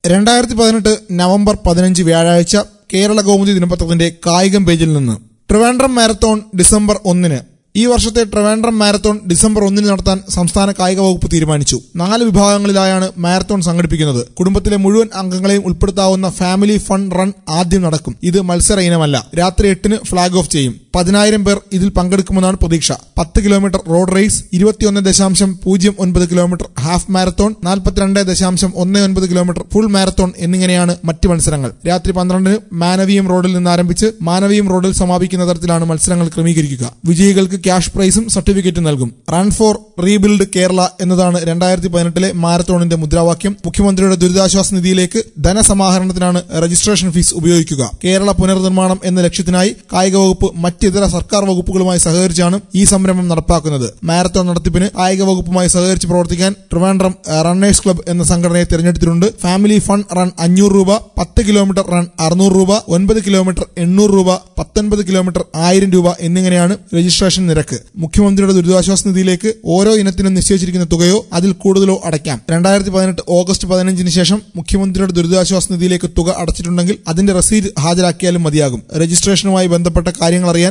2018 November 15 വ്യാഴാഴ്ച കേരള കൗമുദി ദിനപത്രത്തിന്റെ കായികം പേജിൽ നിന്ന് ട്രിവാൻഡ്രം മാരത്തോൺ ഡിസംബർ 1-ന്. ഈ വർഷത്തെ ട്രിവാൻഡ്രം മാരത്തോൺ ഡിസംബർ 1-ന് നടത്താൻ സംസ്ഥാന കായിക വകുപ്പ് തീരുമാനിച്ചു. 4 വിഭാഗങ്ങളിലായാണ് മാരത്തോൺ സംഘടിപ്പിക്കുന്നത്. കുടുംബത്തിലെ മുഴുവൻ അംഗങ്ങളെയും ഉൾപ്പെടുത്താവുന്ന ഫാമിലി ഫൺ റൺ ആദ്യം നടക്കും. ഇത് മത്സര ഇനമല്ല. രാത്രി 8-ന് ഫ്ളാഗ് ഓഫ് ചെയ്യും. 10,000 പേർ ഇതിൽ പങ്കെടുക്കുമെന്നാണ് പ്രതീക്ഷ. 10 kilometre road race, 21.09 kilometre half marathon, 42.19 kilometre full marathon എന്നിങ്ങനെയാണ് മറ്റ് മത്സരങ്ങൾ. രാത്രി 12-ന് മാനവീയം റോഡിൽ നിന്ന് ആരംഭിച്ച് മാനവീയം റോഡിൽ സമാപിക്കുന്ന തരത്തിലാണ് മത്സരങ്ങൾ ക്രമീകരിക്കുക. വിജയികൾക്ക് ക്യാഷ് പ്രൈസും സർട്ടിഫിക്കറ്റും നൽകും. റൺ ഫോർ റീബിൽഡ് കേരള എന്നതാണ് 2018-ലെ മാരത്തോണിന്റെ മുദ്രാവാക്യം. മുഖ്യമന്ത്രിയുടെ ദുരിതാശ്വാസ നിധിയിലേക്ക് ധനസമാഹരണത്തിനാണ് രജിസ്ട്രേഷൻ ഫീസ് ഉപയോഗിക്കുക. കേരള പുനർനിർമ്മാണം എന്ന ലക്ഷ്യത്തിനായി കായിക വകുപ്പ് മറ്റിതര സർക്കാർ വകുപ്പുകളുമായി സഹകരിച്ചാണ് ഈ സംരംഭം നടപ്പാക്കുന്നത്. മാരത്തോൺ നടത്തിപ്പിന് കായിക വകുപ്പുമായി സഹകരിച്ച് പ്രവർത്തിക്കാൻ ട്രിവാൻഡ്രം റണ്ണേഴ്സ് ക്ലബ്ബ് എന്ന സംഘടനയെ തിരഞ്ഞെടുത്തിട്ടുണ്ട്. ഫാമിലി ഫൺ റൺ 500 രൂപ, 10 കിലോമീറ്റർ റൺ 600 രൂപ, 9 കിലോമീറ്റർ 800 രൂപ, 19 കിലോമീറ്റർ 1000 രൂപ എന്നിങ്ങനെയാണ് രജിസ്ട്രേഷൻ നിരക്ക്. മുഖ്യമന്ത്രിയുടെ ദുരിതാശ്വാസ നിധിയിലേക്ക് ഓരോ ഇനത്തിനും നിശ്ചയിച്ചിരിക്കുന്ന തുകയോ അതിൽ കൂടുതലോ അടയ്ക്കാം. 2018 ഓഗസ്റ്റ് 15-ന് ശേഷം മുഖ്യമന്ത്രിയുടെ ദുരിതാശ്വാസ നിധിയിലേക്ക് തുക അടച്ചിട്ടുണ്ടെങ്കിൽ അതിന്റെ റസീത് ഹാജരാക്കിയാലും മതിയാകും. രജിസ്ട്രേഷനുമായി ബന്ധപ്പെട്ട കാര്യങ്ങൾ അറിയാൻ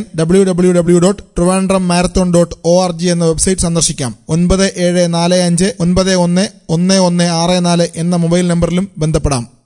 www.trivandrummarathon.org എന്ന വെബ്സൈറ്റ് സന്ദർശിക്കാം. 9745911164 എന്ന മൊബൈൽ നമ്പറിലും ബന്ധപ്പെടാം.